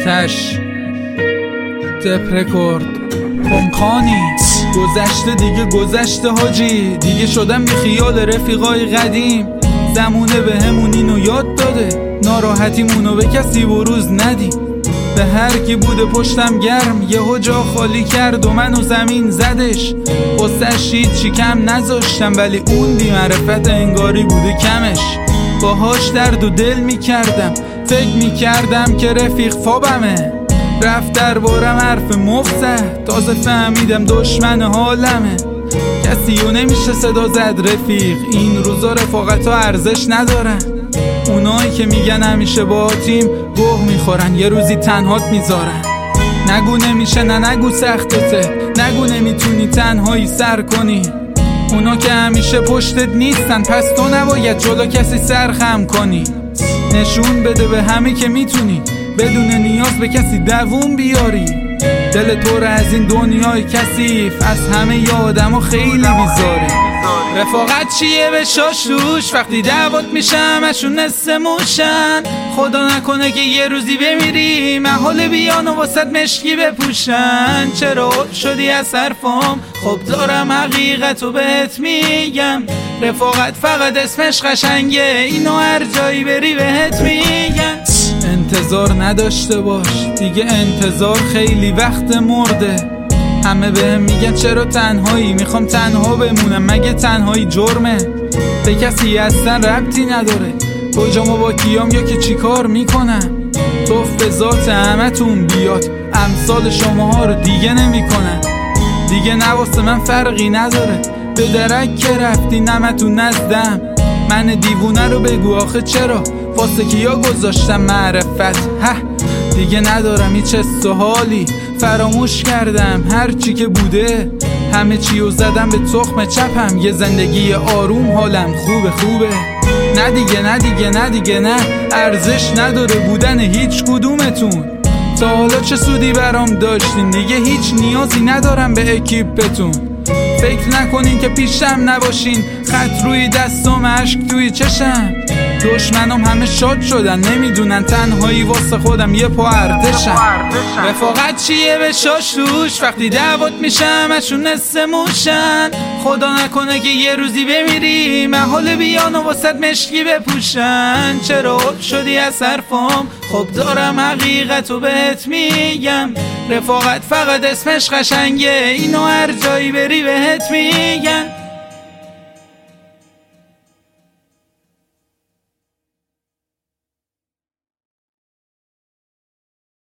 آتش تپرکورد پمکانی گذشته دیگه گذشته حاجی، دیگه شدم بی خیال رفیقای قدیم. زمونه به همون اینو یاد داده، ناراحتیمونو به کسی بروز ندیم. به هر کی بوده پشتم گرم یهو جا خالی کرد و منو زمین زدش. قصه‌اش هیچی کم نذاشتم ولی اون بی معرفت انگاری بوده کمش. باهاش درد و دل میکردم، فکر میکردم که رفیق فابمه. رفت دربارم حرف مفت، تازه فهمیدم دشمن حالمه. کسیو نمیشه صدا زد رفیق، این روزا رفاقت ها ارزش ندارن. اونایی که میگن همیشه با تیم گوه میخورن، یه روزی تنهات میذارن. نگو نمیشه، نه نگو سختته، نگو نمیتونی تنهایی سر کنی. اونا که همیشه پشتت نیستن، پس تو نباید جلو کسی سر خم کنی. نشون بده به همه که میتونی بدون نیاز به کسی دووم بیاری. دل تو رو از این دنیای کثیف، از همه ی آدما خیلی بیزاری. رفاقت چیه به شاشلوش، وقتی دعوت میشه همشون نسموشن. خدا نکنه که یه روزی بمیری محال بیان و واسط مشکی بپوشن. چرا شدی از حرفام؟ خب دارم حقیقتو بهت میگم. رفاقت فقط اسمش قشنگه، اینو هر جایی بری بهت میگن. انتظار نداشته باش دیگه، انتظار خیلی وقت مرده. همه بهم میگن چرا تنهایی، میخوام تنها بمونم، مگه تنهایی جرمه؟ به کسی اصلا ربطی نداره کجا ما با کیام یا که چی کار میکنم. توف به ذات همتون بیاد، امثال شماها رو دیگه نمیکنن. دیگه نواسه من فرقی نداره، به درک که رفتی نمتون نزدم. من دیوونه رو بگو آخه چرا واسه کیا گذاشتم معرفت. دیگه ندارم هیچ حس و حالی، فراموش کردم هر چی که بوده. همه چیو زدم به تخم چپم، یه زندگی آروم حالم خوبه. نه دیگه نه دیگه نه دیگه نه، ارزش نداره بودن هیچ کدومتون. تا حالا چه سودی برام داشتین، دیگه هیچ نیازی ندارم به اکیپتون. فکر نکنین که پیشم نباشین، خط روی دستم اشک توی چشم. دشمنم همه شاد شدن، نمیدونن تنهایی واسه خودم یه پا ارتشم. رفاقت چیه به شاشلوش، وقتی دعوت میشه همشون نسموشن. خدا نکنه که یه روزی بمیری محال بیان و واسط مشکی بپوشن. چرا شدی از حرفام؟ خب دارم حقیقتو بهت میگم. رفاقت فقط اسمش قشنگه، اینو هر جایی بری بهت میگن.